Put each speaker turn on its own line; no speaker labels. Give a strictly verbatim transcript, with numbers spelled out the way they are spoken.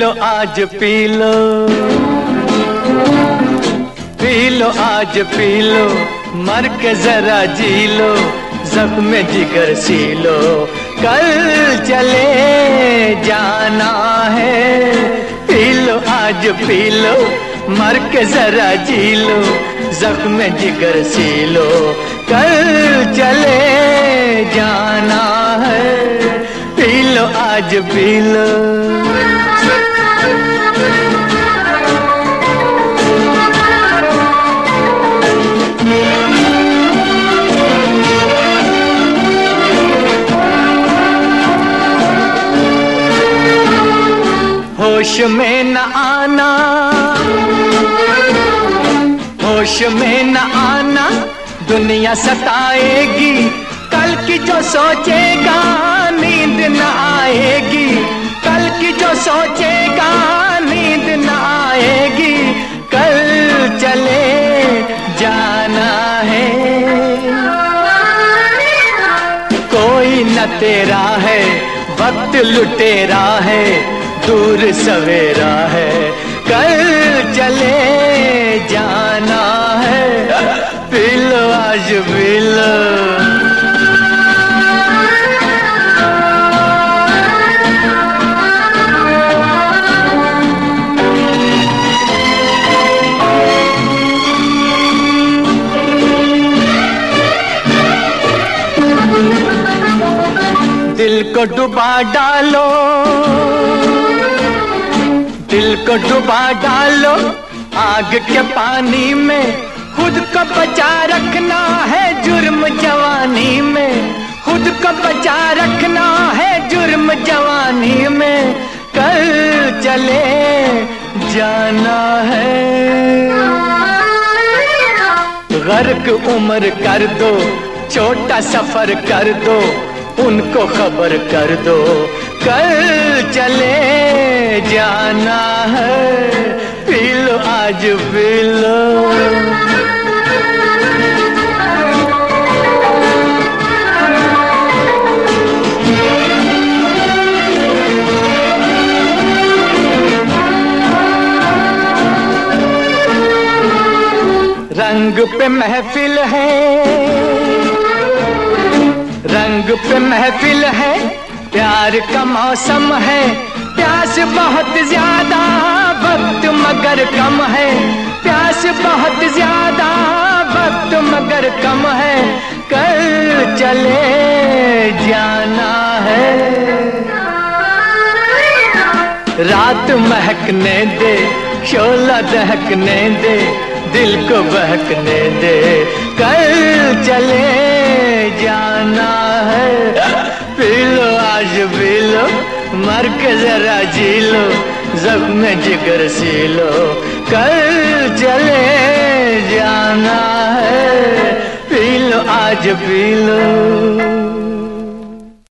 आज P low, P low आज P low, मर के जरा जी लो, जख्म जिगर सी लो, कल चले जाना है। पी लो आज पी लो, मर के जरा जी लो, जख्म जिगर सी लो, कल चले जाना है। पी लो आज पी लो। होश में न आना, होश में न आना, दुनिया सताएगी, कल की जो सोचेगा नींद न आएगी, कल की जो सोचेगा नींद न आएगी, कल चले जाना है। कोई न तेरा है, वक्त लुटेरा है, दूर सवेरा है, कल चले जाना है। पी लो आज पी लो। दिल को डुबा डालो, दिल को डुबा डालो आग के पानी में, खुद को बचा रखना है जुर्म जवानी में, खुद को बचा रखना है जुर्म जवानी में, कल चले जाना है। गर्क उम्र कर दो, छोटा सफर कर दो, उनको खबर कर दो, कल चले जाना है। पी लो आज पी लो। रंग पे महफिल है, रंग पे महफिल है, प्यार का मौसम है, प्यास बहुत ज्यादा, वक्त मगर कम है, प्यास बहुत ज्यादा, वक्त मगर कम है, कल चले जाना है। रात महकने दे, शोला दहकने दे, दिल को बहकने दे, कल चले जाना है। पी लो आज पी लो, मर के जरा जी लो, जख्म जिगर सी लो, कल चले जाना है। पी लो आज पी लो।